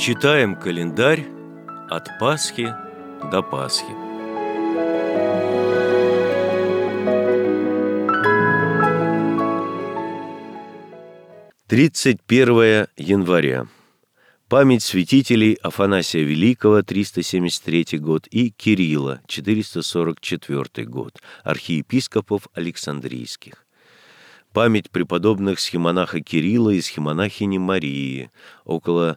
Читаем календарь от Пасхи до Пасхи. Тридцать 1 января. Память святителей Афанасия Великого, 373 год, и Кирилла, 444 год, архиепископов Александрийских. Память преподобных схимонаха Кирилла и схимонахини Марии, около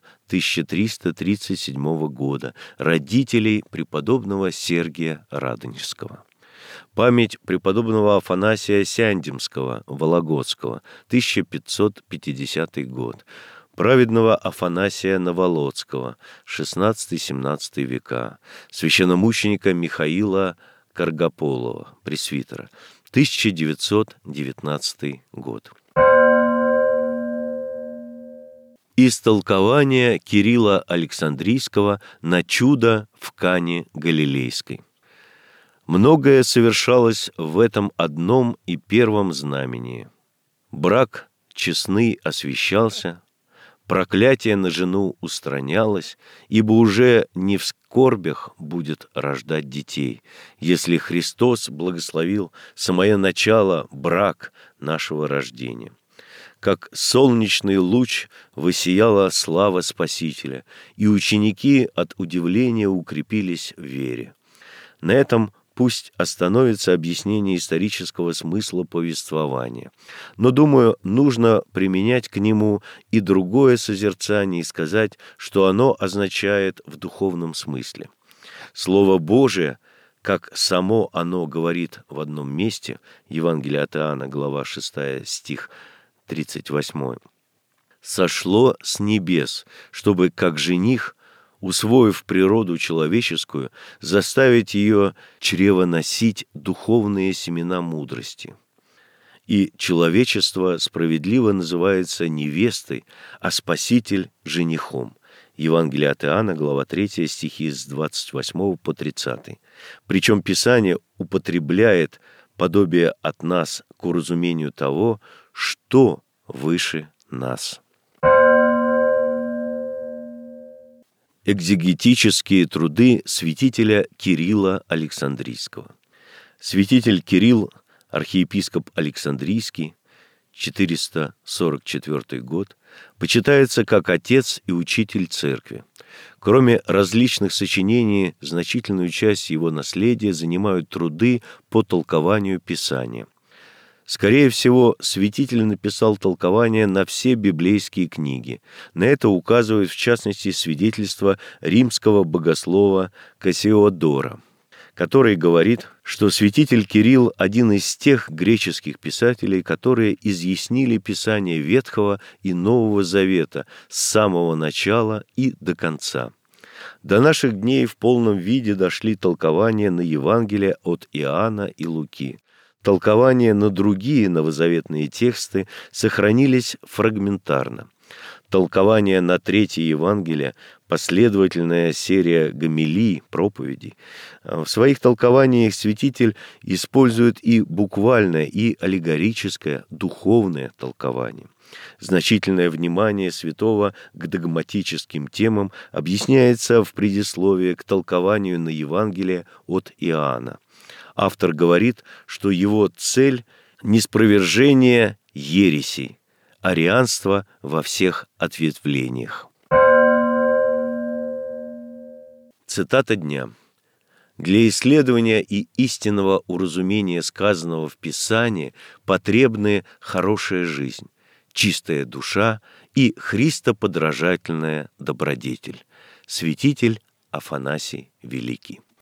1337 года, родителей преподобного Сергия Радонежского. Память преподобного Афанасия Сяндемского, Вологодского, 1550 год, праведного Афанасия Новолодского, 16-17 века, священномученика Михаила Каргополова, пресвитера, 1919 год. Истолкование Кирилла Александрийского на чудо в Кане Галилейской. Многое совершалось в этом одном и первом знамении. Брак честный освящался, проклятие на жену устранялось, ибо уже не в скорбях будет рождать детей, если Христос благословил самое начало брак нашего рождения. Как солнечный луч воссияла слава Спасителя, и ученики от удивления укрепились в вере. На этом пусть остановится объяснение исторического смысла повествования. Но, думаю, нужно применять к нему и другое созерцание и сказать, что оно означает в духовном смысле. Слово Божие, как само оно говорит в одном месте, Евангелие от Иоанна, глава 6, стих 38, «сошло с небес, чтобы, как жених, усвоив природу человеческую, заставить ее чревоносить духовные семена мудрости. И человечество справедливо называется невестой, а Спаситель – женихом». Евангелие от Иоанна, глава 3, стихи с 28 по 30. Причем Писание употребляет подобие от нас к уразумению того, что выше нас. Экзегетические труды святителя Кирилла Александрийского. Святитель Кирилл, архиепископ Александрийский, 444 год, почитается как отец и учитель церкви. Кроме различных сочинений, значительную часть его наследия занимают труды по толкованию Писания. Скорее всего, святитель написал толкование на все библейские книги. На это указывает, в частности, свидетельство римского богослова Кассиодора, который говорит, что святитель Кирилл – один из тех греческих писателей, которые изъяснили Писание Ветхого и Нового Завета с самого начала и до конца. До наших дней в полном виде дошли толкования на Евангелие от Иоанна и Луки. Толкования на другие новозаветные тексты сохранились фрагментарно. Толкования на Третье Евангелие, последовательная серия гомилий, проповедей. В своих толкованиях святитель использует и буквальное, и аллегорическое, духовное толкование. Значительное внимание святого к догматическим темам объясняется в предисловии к толкованию на Евангелие от Иоанна. Автор говорит, что его цель – ниспровержение ересей, арианства во всех ответвлениях. Цитата дня. «Для исследования и истинного уразумения сказанного в Писании потребны хорошая жизнь, чистая душа и христоподражательная добродетель». Святитель Афанасий Великий.